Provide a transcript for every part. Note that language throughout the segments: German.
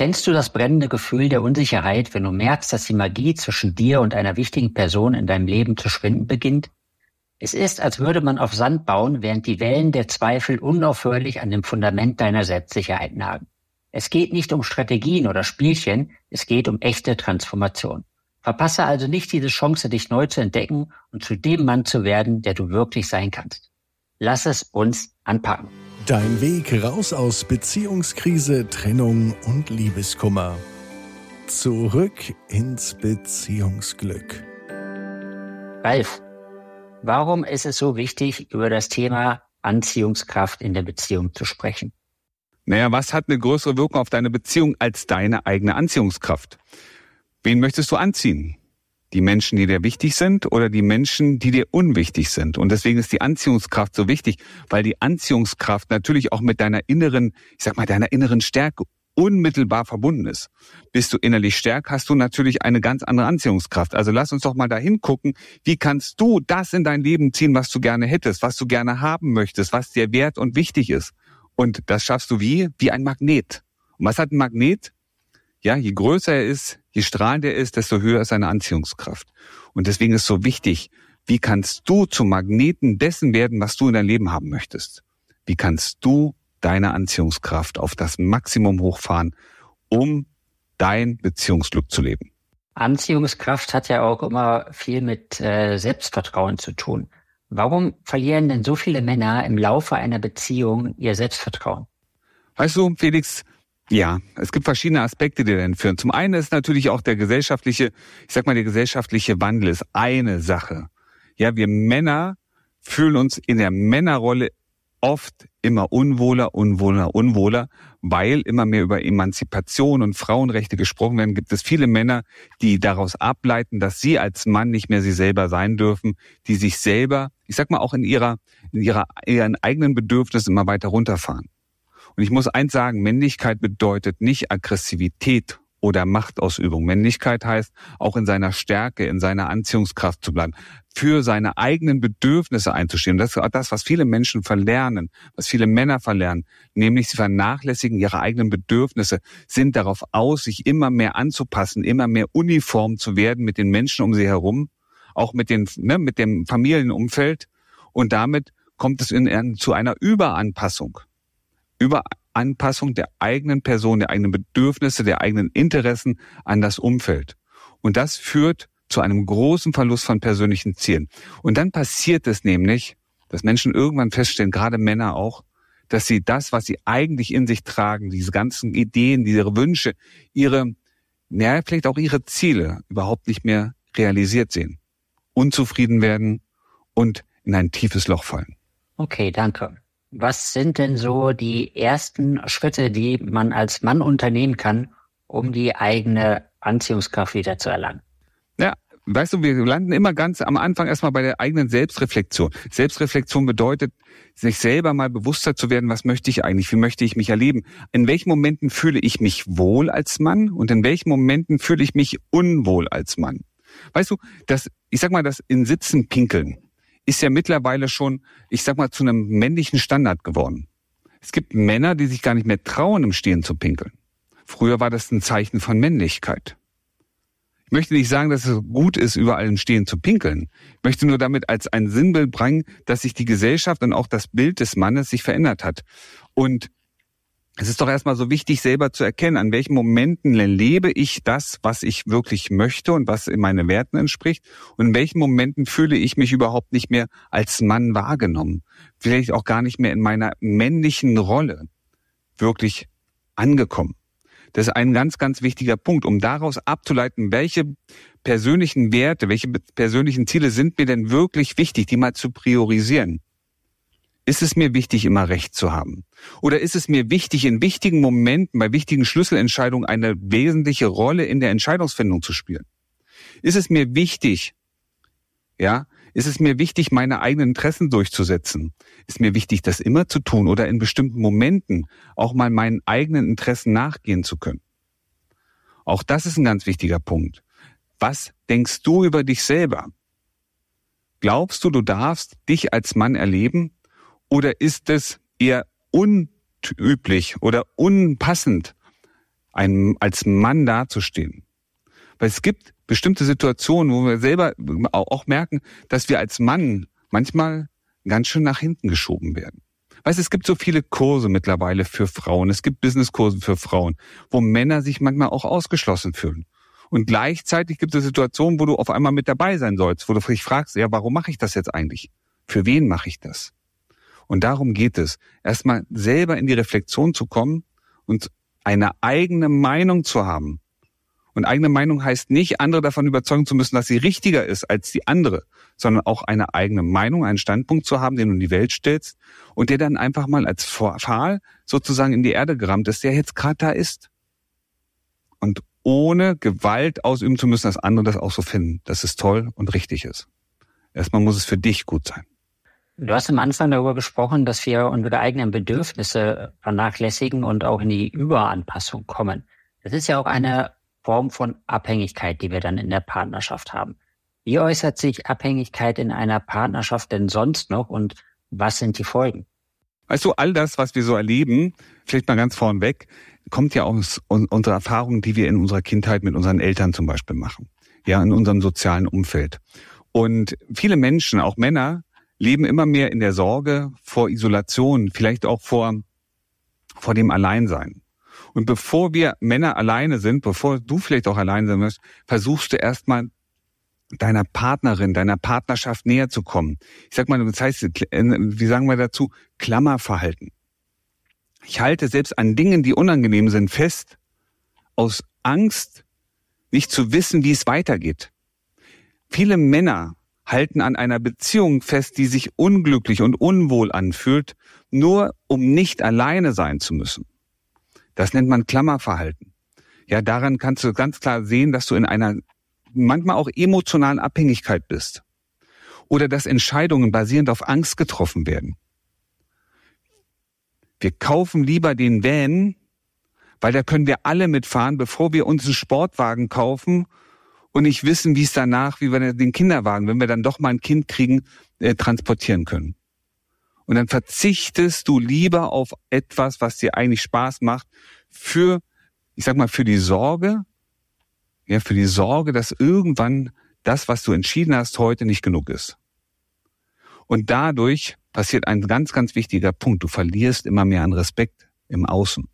Kennst du das brennende Gefühl der Unsicherheit, wenn du merkst, dass die Magie zwischen dir und einer wichtigen Person in deinem Leben zu schwinden beginnt? Es ist, als würde man auf Sand bauen, während die Wellen der Zweifel unaufhörlich an dem Fundament deiner Selbstsicherheit nagen. Es geht nicht um Strategien oder Spielchen, es geht um echte Transformation. Verpasse also nicht diese Chance, dich neu zu entdecken und zu dem Mann zu werden, der du wirklich sein kannst. Lass es uns anpacken. Dein Weg raus aus Beziehungskrise, Trennung und Liebeskummer. Zurück ins Beziehungsglück. Ralf, warum ist es so wichtig, über das Thema Anziehungskraft in der Beziehung zu sprechen? Naja, was hat eine größere Wirkung auf deine Beziehung als deine eigene Anziehungskraft? Wen möchtest du anziehen? Die Menschen, die dir wichtig sind oder die Menschen, die dir unwichtig sind? Und deswegen ist die Anziehungskraft so wichtig, weil die Anziehungskraft natürlich auch mit deiner inneren Stärke unmittelbar verbunden ist. Bist du innerlich stark, hast du natürlich eine ganz andere Anziehungskraft. Also lass uns doch mal dahin gucken, wie kannst du das in dein Leben ziehen, was du gerne hättest, was du gerne haben möchtest, was dir wert und wichtig ist. Und das schaffst du wie? Wie ein Magnet. Und was hat ein Magnet? Ja, je größer er ist, je strahlender er ist, desto höher ist seine Anziehungskraft. Und deswegen ist es so wichtig, wie kannst du zum Magneten dessen werden, was du in deinem Leben haben möchtest? Wie kannst du deine Anziehungskraft auf das Maximum hochfahren, um dein Beziehungsglück zu leben? Anziehungskraft hat ja auch immer viel mit Selbstvertrauen zu tun. Warum verlieren denn so viele Männer im Laufe einer Beziehung ihr Selbstvertrauen? Weißt du, Felix, ja, es gibt verschiedene Aspekte, die dahin führen. Zum einen ist natürlich auch der gesellschaftliche Wandel ist eine Sache. Ja, wir Männer fühlen uns in der Männerrolle oft immer unwohler, weil immer mehr über Emanzipation und Frauenrechte gesprochen werden. Gibt es viele Männer, die daraus ableiten, dass sie als Mann nicht mehr sie selber sein dürfen, die sich selber, auch in ihren eigenen Bedürfnissen immer weiter runterfahren. Und ich muss eins sagen, Männlichkeit bedeutet nicht Aggressivität oder Machtausübung. Männlichkeit heißt, auch in seiner Stärke, in seiner Anziehungskraft zu bleiben, für seine eigenen Bedürfnisse einzustehen. Das ist das, was viele Menschen verlernen, was viele Männer verlernen, nämlich sie vernachlässigen ihre eigenen Bedürfnisse, sind darauf aus, sich immer mehr anzupassen, immer mehr uniform zu werden mit den Menschen um sie herum, auch mit dem Familienumfeld. Und damit kommt es zu einer Überanpassung der eigenen Person, der eigenen Bedürfnisse, der eigenen Interessen an das Umfeld. Und das führt zu einem großen Verlust von persönlichen Zielen. Und dann passiert es nämlich, dass Menschen irgendwann feststellen, gerade Männer auch, dass sie das, was sie eigentlich in sich tragen, diese ganzen Ideen, diese Wünsche, vielleicht auch ihre Ziele überhaupt nicht mehr realisiert sehen, unzufrieden werden und in ein tiefes Loch fallen. Okay, danke. Was sind denn so die ersten Schritte, die man als Mann unternehmen kann, um die eigene Anziehungskraft wieder zu erlangen? Ja, weißt du, wir landen immer ganz am Anfang erstmal bei der eigenen Selbstreflexion. Selbstreflexion bedeutet, sich selber mal bewusster zu werden, was möchte ich eigentlich, wie möchte ich mich erleben? In welchen Momenten fühle ich mich wohl als Mann und in welchen Momenten fühle ich mich unwohl als Mann? Weißt du, das in Sitzen pinkeln ist ja mittlerweile schon, zu einem männlichen Standard geworden. Es gibt Männer, die sich gar nicht mehr trauen, im Stehen zu pinkeln. Früher war das ein Zeichen von Männlichkeit. Ich möchte nicht sagen, dass es gut ist, überall im Stehen zu pinkeln. Ich möchte nur damit als ein Sinnbild bringen, dass sich die Gesellschaft und auch das Bild des Mannes sich verändert hat. Und es ist doch erstmal so wichtig, selber zu erkennen, an welchen Momenten lebe ich das, was ich wirklich möchte und was in meinen Werten entspricht und in welchen Momenten fühle ich mich überhaupt nicht mehr als Mann wahrgenommen. Vielleicht auch gar nicht mehr in meiner männlichen Rolle wirklich angekommen. Das ist ein ganz, ganz wichtiger Punkt, um daraus abzuleiten, welche persönlichen Werte, welche persönlichen Ziele sind mir denn wirklich wichtig, die mal zu priorisieren. Ist es mir wichtig, immer Recht zu haben? Oder ist es mir wichtig, in wichtigen Momenten, bei wichtigen Schlüsselentscheidungen eine wesentliche Rolle in der Entscheidungsfindung zu spielen? Ist es mir wichtig, meine eigenen Interessen durchzusetzen? Ist mir wichtig, das immer zu tun oder in bestimmten Momenten auch mal meinen eigenen Interessen nachgehen zu können? Auch das ist ein ganz wichtiger Punkt. Was denkst du über dich selber? Glaubst du, du darfst dich als Mann erleben? Oder ist es eher unüblich oder unpassend, als Mann dazustehen. Weil es gibt bestimmte Situationen, wo wir selber auch merken, dass wir als Mann manchmal ganz schön nach hinten geschoben werden. Weißt du, es gibt so viele Kurse mittlerweile für Frauen. Es gibt Businesskurse für Frauen, wo Männer sich manchmal auch ausgeschlossen fühlen. Und gleichzeitig gibt es Situationen, wo du auf einmal mit dabei sein sollst, wo du dich fragst, ja, warum mache ich das jetzt eigentlich? Für wen mache ich das? Und darum geht es, erstmal selber in die Reflexion zu kommen und eine eigene Meinung zu haben. Und eigene Meinung heißt nicht, andere davon überzeugen zu müssen, dass sie richtiger ist als die andere, sondern auch eine eigene Meinung, einen Standpunkt zu haben, den du in die Welt stellst und der dann einfach mal als Pfahl sozusagen in die Erde gerammt ist, der jetzt gerade da ist. Und ohne Gewalt ausüben zu müssen, dass andere das auch so finden, dass es toll und richtig ist. Erstmal muss es für dich gut sein. Du hast am Anfang darüber gesprochen, dass wir unsere eigenen Bedürfnisse vernachlässigen und auch in die Überanpassung kommen. Das ist ja auch eine Form von Abhängigkeit, die wir dann in der Partnerschaft haben. Wie äußert sich Abhängigkeit in einer Partnerschaft denn sonst noch und was sind die Folgen? Weißt du, all das, was wir so erleben, vielleicht mal ganz vorneweg, kommt ja aus unserer Erfahrung, die wir in unserer Kindheit mit unseren Eltern zum Beispiel machen. Ja, in unserem sozialen Umfeld. Und viele Menschen, auch Männer, leben immer mehr in der Sorge vor Isolation, vielleicht auch vor dem Alleinsein. Und bevor wir Männer alleine sind, bevor du vielleicht auch alleine sein wirst, versuchst du erstmal deiner Partnerin, deiner Partnerschaft näher zu kommen. Ich sag mal, das heißt, wie sagen wir dazu, Klammerverhalten. Ich halte selbst an Dingen, die unangenehm sind, fest, aus Angst, nicht zu wissen, wie es weitergeht. Viele Männer halten an einer Beziehung fest, die sich unglücklich und unwohl anfühlt, nur um nicht alleine sein zu müssen. Das nennt man Klammerverhalten. Ja, daran kannst du ganz klar sehen, dass du in einer manchmal auch emotionalen Abhängigkeit bist. Oder dass Entscheidungen basierend auf Angst getroffen werden. Wir kaufen lieber den Van, weil da können wir alle mitfahren, bevor wir uns einen Sportwagen kaufen und nicht wissen, wie es danach, wie wir den Kinderwagen, wenn wir dann doch mal ein Kind kriegen, transportieren können. Und dann verzichtest du lieber auf etwas, was dir eigentlich Spaß macht, für die Sorge, dass irgendwann das, was du entschieden hast, heute nicht genug ist. Und dadurch passiert ein ganz, ganz wichtiger Punkt. Du verlierst immer mehr an Respekt im Außen.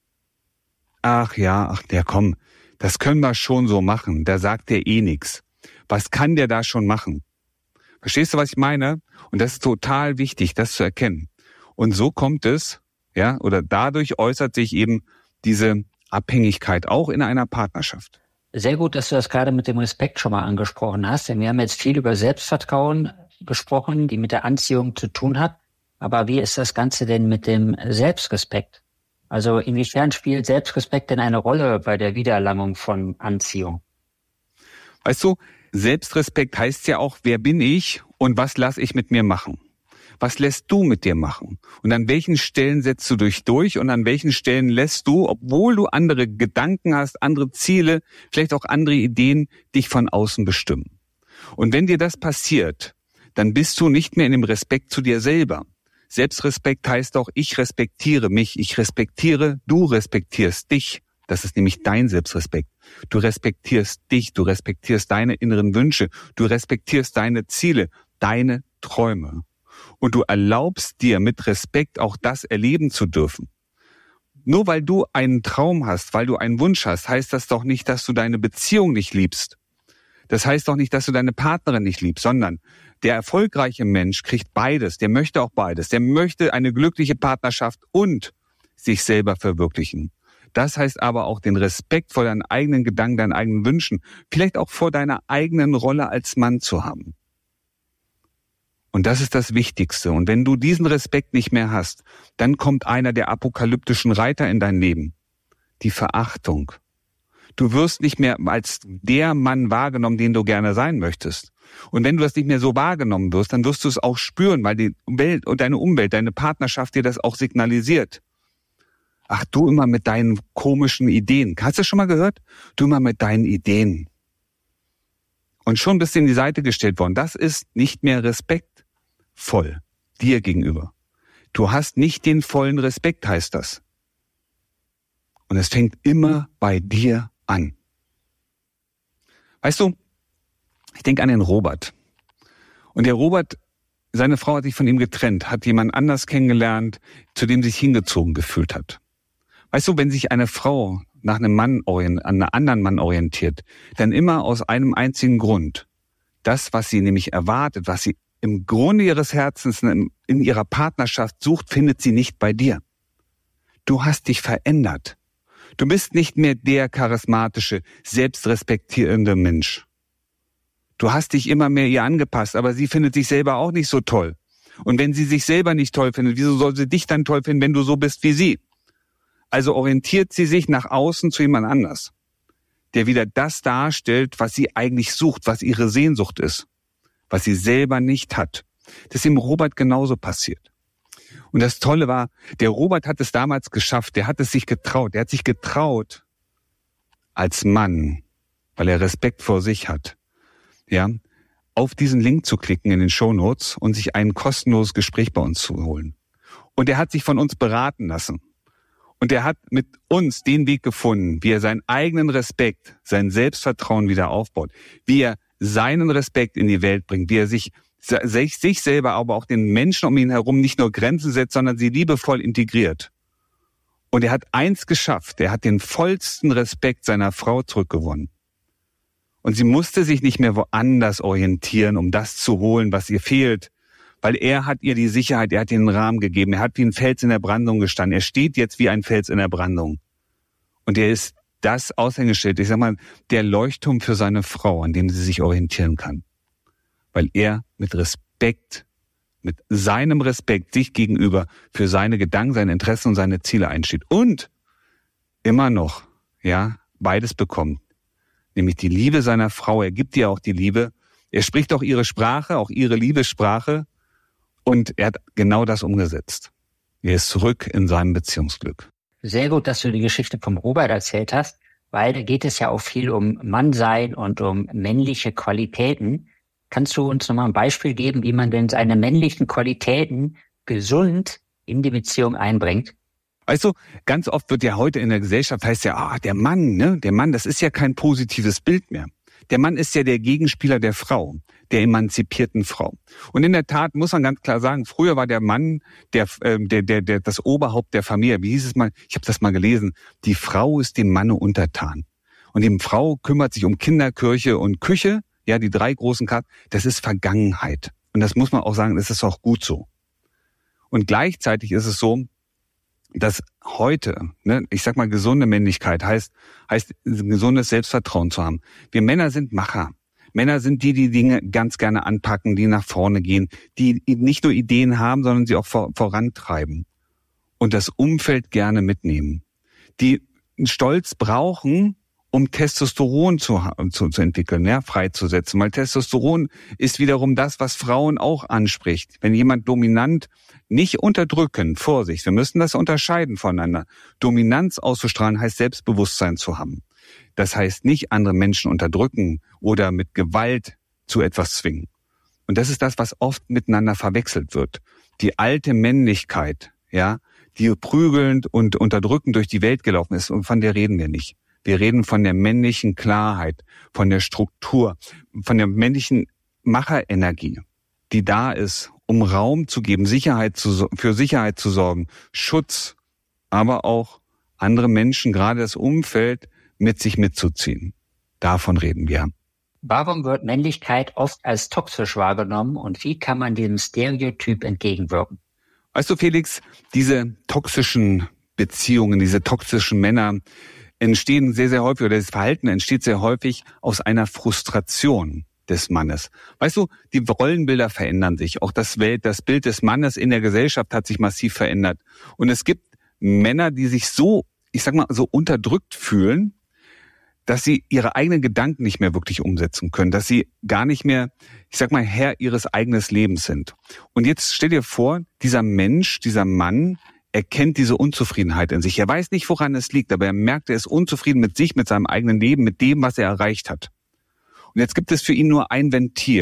Komm, das können wir schon so machen. Da sagt der eh nichts. Was kann der da schon machen? Verstehst du, was ich meine? Und das ist total wichtig, das zu erkennen. Und so kommt es, oder dadurch äußert sich eben diese Abhängigkeit auch in einer Partnerschaft. Sehr gut, dass du das gerade mit dem Respekt schon mal angesprochen hast, denn wir haben jetzt viel über Selbstvertrauen gesprochen, die mit der Anziehung zu tun hat. Aber wie ist das Ganze denn mit dem Selbstrespekt? Also inwiefern spielt Selbstrespekt denn eine Rolle bei der Wiedererlangung von Anziehung? Weißt du, Selbstrespekt heißt ja auch, wer bin ich und was lasse ich mit mir machen? Was lässt du mit dir machen? Und an welchen Stellen setzt du dich durch und an welchen Stellen lässt du, obwohl du andere Gedanken hast, andere Ziele, vielleicht auch andere Ideen, dich von außen bestimmen? Und wenn dir das passiert, dann bist du nicht mehr in dem Respekt zu dir selber. Selbstrespekt heißt auch, ich respektiere mich, du respektierst dich. Das ist nämlich dein Selbstrespekt. Du respektierst dich, du respektierst deine inneren Wünsche, du respektierst deine Ziele, deine Träume. Und du erlaubst dir mit Respekt auch das erleben zu dürfen. Nur weil du einen Traum hast, weil du einen Wunsch hast, heißt das doch nicht, dass du deine Beziehung nicht liebst. Das heißt doch nicht, dass du deine Partnerin nicht liebst, sondern der erfolgreiche Mensch kriegt beides, der möchte auch beides. Der möchte eine glückliche Partnerschaft und sich selber verwirklichen. Das heißt aber auch den Respekt vor deinen eigenen Gedanken, deinen eigenen Wünschen, vielleicht auch vor deiner eigenen Rolle als Mann zu haben. Und das ist das Wichtigste. Und wenn du diesen Respekt nicht mehr hast, dann kommt einer der apokalyptischen Reiter in dein Leben. Die Verachtung. Du wirst nicht mehr als der Mann wahrgenommen, den du gerne sein möchtest. Und wenn du das nicht mehr so wahrgenommen wirst, dann wirst du es auch spüren, weil die Welt und deine Umwelt, deine Partnerschaft dir das auch signalisiert. Ach, du immer mit deinen komischen Ideen. Hast du das schon mal gehört? Du immer mit deinen Ideen. Und schon bist du in die Seite gestellt worden. Das ist nicht mehr respektvoll dir gegenüber. Du hast nicht den vollen Respekt, heißt das. Und es fängt immer bei dir an. Weißt du, ich denke an den Robert. Und der Robert, seine Frau hat sich von ihm getrennt, hat jemand anders kennengelernt, zu dem sich hingezogen gefühlt hat. Weißt du, wenn sich eine Frau nach einem Mann an einen anderen Mann orientiert, dann immer aus einem einzigen Grund. Das, was sie nämlich erwartet, was sie im Grunde ihres Herzens in ihrer Partnerschaft sucht, findet sie nicht bei dir. Du hast dich verändert. Du bist nicht mehr der charismatische, selbstrespektierende Mensch. Du hast dich immer mehr ihr angepasst, aber sie findet sich selber auch nicht so toll. Und wenn sie sich selber nicht toll findet, wieso soll sie dich dann toll finden, wenn du so bist wie sie? Also orientiert sie sich nach außen zu jemand anders, der wieder das darstellt, was sie eigentlich sucht, was ihre Sehnsucht ist, was sie selber nicht hat. Das ist dem Robert genauso passiert. Und das Tolle war, der Robert hat es damals geschafft, der hat es sich getraut. Der hat sich getraut, als Mann, weil er Respekt vor sich hat, ja, auf diesen Link zu klicken in den Shownotes und sich ein kostenloses Gespräch bei uns zu holen. Und er hat sich von uns beraten lassen. Und er hat mit uns den Weg gefunden, wie er seinen eigenen Respekt, sein Selbstvertrauen wieder aufbaut, wie er seinen Respekt in die Welt bringt, wie er sich selber, aber auch den Menschen um ihn herum nicht nur Grenzen setzt, sondern sie liebevoll integriert. Und er hat eins geschafft, er hat den vollsten Respekt seiner Frau zurückgewonnen. Und sie musste sich nicht mehr woanders orientieren, um das zu holen, was ihr fehlt, weil er hat ihr die Sicherheit, er hat ihr den Rahmen gegeben, er hat wie ein Fels in der Brandung gestanden, er steht jetzt wie ein Fels in der Brandung. Und er ist das Aushängeschild, ich sag mal, der Leuchtturm für seine Frau, an dem sie sich orientieren kann. Weil er mit Respekt, mit seinem Respekt sich gegenüber für seine Gedanken, seine Interessen und seine Ziele einsteht. Und immer noch, ja, beides bekommt. Nämlich die Liebe seiner Frau, er gibt ihr auch die Liebe. Er spricht auch ihre Sprache, auch ihre Liebessprache. Und er hat genau das umgesetzt. Er ist zurück in seinem Beziehungsglück. Sehr gut, dass du die Geschichte vom Robert erzählt hast, weil da geht es ja auch viel um Mannsein und um männliche Qualitäten. Kannst du uns nochmal ein Beispiel geben, wie man denn seine männlichen Qualitäten gesund in die Beziehung einbringt? Weißt du, ganz oft wird ja heute in der Gesellschaft heißt ja, der Mann, ne, der Mann, das ist ja kein positives Bild mehr. Der Mann ist ja der Gegenspieler der Frau, der emanzipierten Frau. Und in der Tat muss man ganz klar sagen, früher war der Mann das Oberhaupt der Familie. Wie hieß es mal? Ich habe das mal gelesen. Die Frau ist dem Manne untertan. Und die Frau kümmert sich um Kinder, Kirche und Küche. Ja, die 3 großen Karten. Das ist Vergangenheit. Und das muss man auch sagen, das ist auch gut so. Und gleichzeitig ist es so, dass heute, ne, ich sag mal, gesunde Männlichkeit heißt ein gesundes Selbstvertrauen zu haben. Wir Männer sind Macher. Männer sind die Dinge ganz gerne anpacken, die nach vorne gehen, die nicht nur Ideen haben, sondern sie auch vorantreiben und das Umfeld gerne mitnehmen. Die Stolz brauchen, um Testosteron zu entwickeln, ja, freizusetzen. Weil Testosteron ist wiederum das, was Frauen auch anspricht. Wenn jemand dominant, nicht unterdrücken, Vorsicht, wir müssen das unterscheiden voneinander. Dominanz auszustrahlen heißt Selbstbewusstsein zu haben. Das heißt nicht andere Menschen unterdrücken oder mit Gewalt zu etwas zwingen. Und das ist das, was oft miteinander verwechselt wird. Die alte Männlichkeit, ja, die prügelnd und unterdrückend durch die Welt gelaufen ist, und von der reden wir nicht. Wir reden von der männlichen Klarheit, von der Struktur, von der männlichen Macherenergie, die da ist, um Raum zu geben, für Sicherheit zu sorgen, Schutz, aber auch andere Menschen, gerade das Umfeld, mit sich mitzuziehen. Davon reden wir. Warum wird Männlichkeit oft als toxisch wahrgenommen und wie kann man diesem Stereotyp entgegenwirken? Weißt du, Felix, diese toxischen Beziehungen, diese toxischen Männer entstehen sehr, sehr häufig, oder das Verhalten entsteht sehr häufig aus einer Frustration des Mannes. Weißt du, die Rollenbilder verändern sich. Auch das Bild des Mannes in der Gesellschaft hat sich massiv verändert. Und es gibt Männer, die sich so, ich sag mal, so unterdrückt fühlen, dass sie ihre eigenen Gedanken nicht mehr wirklich umsetzen können, dass sie gar nicht mehr, ich sag mal, Herr ihres eigenen Lebens sind. Und jetzt stell dir vor, dieser Mensch, dieser Mann, erkennt diese Unzufriedenheit in sich. Er weiß nicht, woran es liegt, aber er merkt, er ist unzufrieden mit sich, mit seinem eigenen Leben, mit dem, was er erreicht hat. Und jetzt gibt es für ihn nur ein Ventil,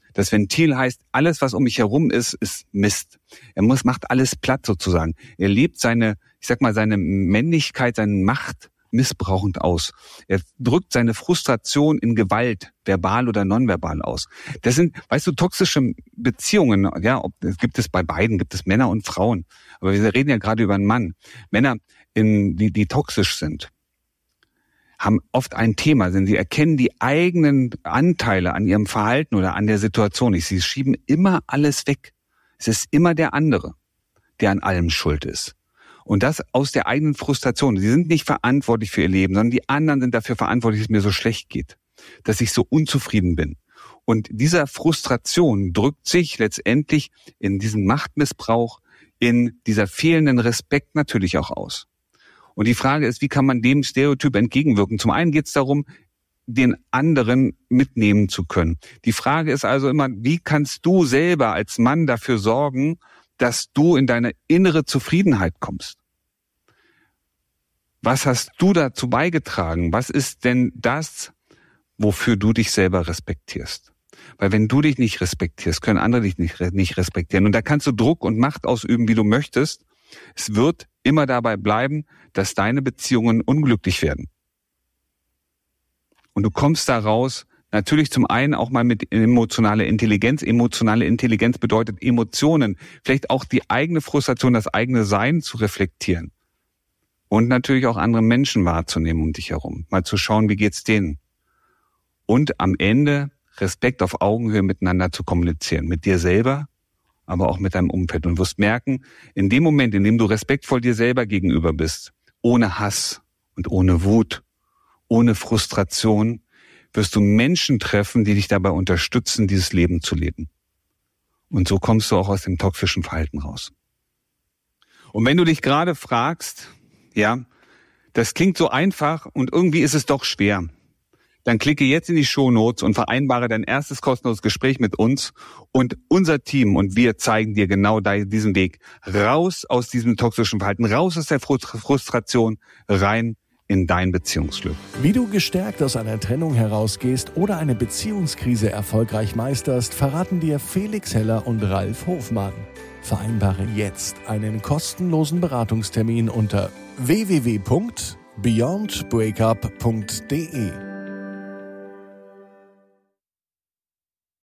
Das Ventil heißt, alles, was um mich herum ist Mist. Er macht alles platt sozusagen. Er lebt seine Männlichkeit, seine Macht missbrauchend aus. Er drückt seine Frustration in Gewalt, verbal oder nonverbal aus. Das sind, toxische Beziehungen, ja, gibt es bei beiden, gibt es Männer und Frauen. Aber wir reden ja gerade über einen Mann. Männer, die toxisch sind, haben oft ein Thema, denn sie erkennen die eigenen Anteile an ihrem Verhalten oder an der Situation nicht. Sie schieben immer alles weg. Es ist immer der andere, der an allem schuld ist. Und das aus der eigenen Frustration. Sie sind nicht verantwortlich für ihr Leben, sondern die anderen sind dafür verantwortlich, dass es mir so schlecht geht, dass ich so unzufrieden bin. Und dieser Frustration drückt sich letztendlich in diesem Machtmissbrauch, in dieser fehlenden Respekt natürlich auch aus. Und die Frage ist, wie kann man dem Stereotyp entgegenwirken? Zum einen geht es darum, den anderen mitnehmen zu können. Die Frage ist also immer, wie kannst du selber als Mann dafür sorgen, dass du in deine innere Zufriedenheit kommst? Was hast du dazu beigetragen? Was ist denn das, wofür du dich selber respektierst? Weil wenn du dich nicht respektierst, können andere dich nicht respektieren. Und da kannst du Druck und Macht ausüben, wie du möchtest. Es wird immer dabei bleiben, dass deine Beziehungen unglücklich werden. Und du kommst da raus, natürlich zum einen auch mal mit emotionaler Intelligenz. Emotionale Intelligenz bedeutet Emotionen, vielleicht auch die eigene Frustration, das eigene Sein zu reflektieren. Und natürlich auch andere Menschen wahrzunehmen um dich herum. Mal zu schauen, wie geht's denen. Und am Ende Respekt auf Augenhöhe miteinander zu kommunizieren. Mit dir selber, aber auch mit deinem Umfeld. Und du wirst merken, in dem Moment, in dem du respektvoll dir selber gegenüber bist, ohne Hass und ohne Wut, ohne Frustration, wirst du Menschen treffen, die dich dabei unterstützen, dieses Leben zu leben. Und so kommst du auch aus dem toxischen Verhalten raus. Und wenn du dich gerade fragst, ja, das klingt so einfach und irgendwie ist es doch schwer, dann klicke jetzt in die Shownotes und vereinbare dein erstes kostenloses Gespräch mit uns und unser Team und wir zeigen dir genau diesen Weg raus aus diesem toxischen Verhalten, raus aus der Frustration, rein in dein Beziehungsglück. Wie du gestärkt aus einer Trennung herausgehst oder eine Beziehungskrise erfolgreich meisterst, verraten dir Felix Heller und Ralf Hofmann. Vereinbare jetzt einen kostenlosen Beratungstermin unter www.beyondbreakup.de.